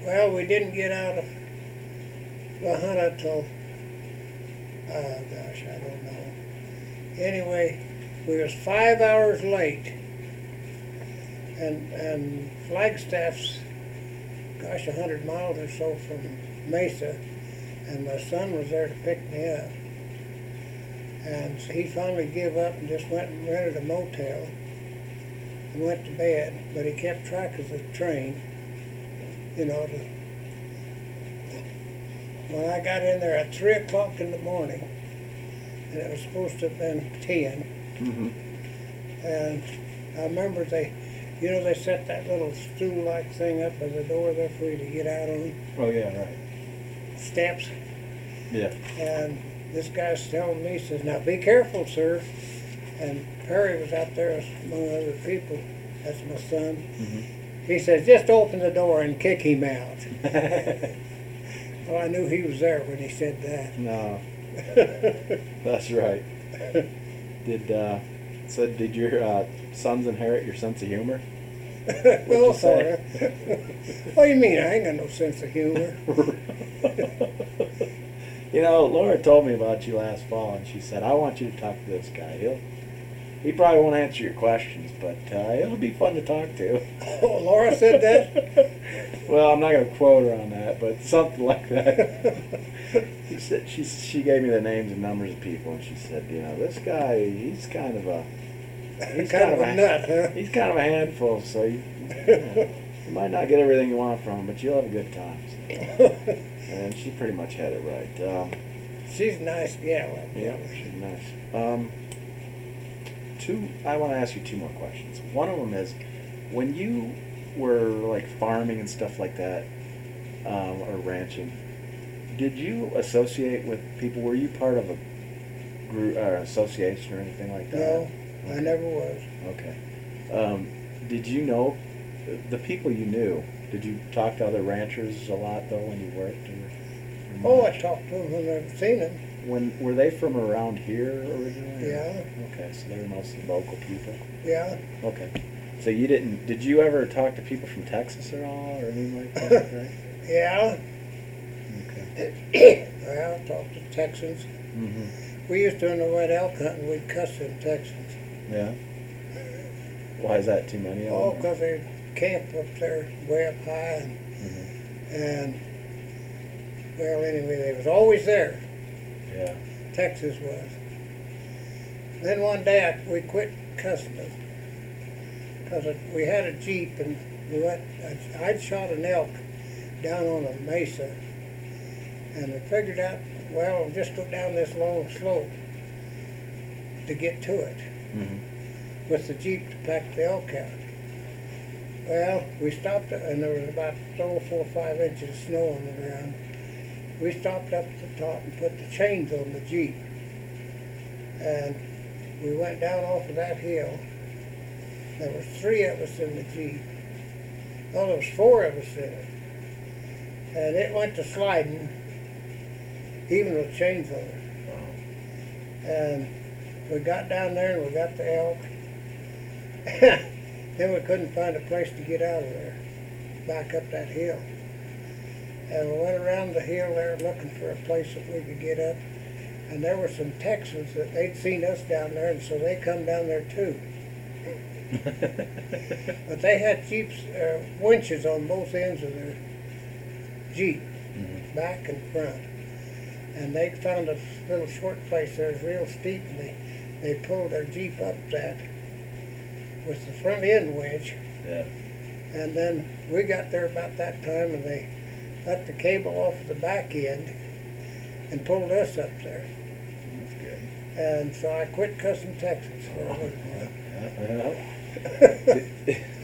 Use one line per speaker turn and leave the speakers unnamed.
Well, we didn't get out of La Junta till, oh gosh, I don't know. Anyway, we was 5 hours late, and Flagstaff's, gosh, 100 miles or so from Mesa, and my son was there to pick me up. And so he finally gave up and just went and rented a motel and went to bed, but he kept track of the train, you know, when I got in there at 3 o'clock in the morning, and it was supposed to have been 10, and I remember they set that little stool-like thing up by the door there for you to get out on.
Oh, yeah, right.
Steps.
Yeah.
And this guy's telling me, he says, "Now be careful, sir." And Perry was out there among other people. That's my son. He says, "Just open the door and kick him out." Well, I knew he was there when he said that.
No. That's right. Did your sons inherit your sense of humor?
Well, sort of. What do you mean? I ain't got no sense of humor.
You know, Laura told me about you last fall, and she said, "I want you to talk to this guy. He probably won't answer your questions, but it'll be fun to talk to."
Oh, Laura said that?
Well, I'm not going to quote her on that, but something like that. She gave me the names and numbers of people, and she said, "You know, this guy, he's kind of a
nut, huh?
He's kind of a handful, so you might not get everything you want from him, but you'll have a good time." So. And she pretty much had it right.
She's a nice gal.
Yeah, she's nice. I want to ask you two more questions. One of them is, when you were like farming and stuff like that, or ranching, did you associate with people? Were you part of a group or association or anything like that?
No,
okay.
I never was.
Okay. Did you know the people you knew? Did you talk to other ranchers a lot though when you worked?
Oh, I talked to them when I've seen them.
Were they from around here originally?
Yeah.
Okay, so they were mostly local people.
Yeah.
Okay. So did you ever talk to people from Texas at all or anything like that, right?
Yeah.
Okay.
Well, I talked to Texans.
Mm-hmm.
We used to, in the white elk hunting, we'd cuss them Texans.
Yeah. Why is that, too many of them?
Oh, because they camp up there way up high. And, well, anyway, they was always there.
Yeah.
Texas was. Then one day we quit cussing them. Because we had a Jeep and I'd shot an elk down on a mesa. And we figured out, well, we'll just go down this long slope to get to it. With the Jeep to pack the elk out. Well, we stopped and there was about 4 or 5 inches of snow on the ground. We stopped up at the top and put the chains on the Jeep. And we went down off of that hill. There was 3 of us in the Jeep. Well, there was 4 of us in it. And it went to sliding, even with chains on it. And we got down there and we got the elk. Then we couldn't find a place to get out of there, back up that hill. And we went around the hill there looking for a place that we could get up. And there were some Texans that they'd seen us down there, and so they come down there too. But they had Jeeps, winches on both ends of their Jeep, back and front. And they found a little short place there, it was real steep, and they pulled their Jeep up that with the front end winch.
Yeah.
And then we got there about that time, and they cut the cable off of the back end and pulled us up there.
That's good.
And so I quit cussing Texas for a little while.
Yeah.